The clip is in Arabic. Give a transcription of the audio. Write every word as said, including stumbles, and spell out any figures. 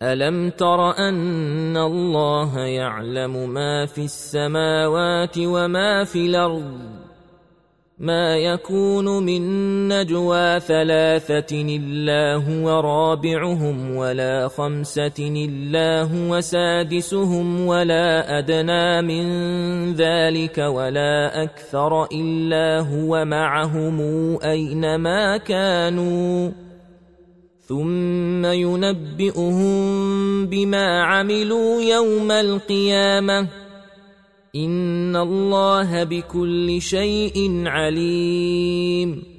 ألم تر أن الله يعلم ما في السماوات وما في الأرض ما يكون من نجوى ثلاثة إلا هو رابعهم ولا خمسة إلا هو سادسهم ولا أدنى من ذلك ولا أكثر إلا هو معهم أينما كانوا ثم ينبئهم بما عملوا يوم القيامة إن الله بكل شيء عليم.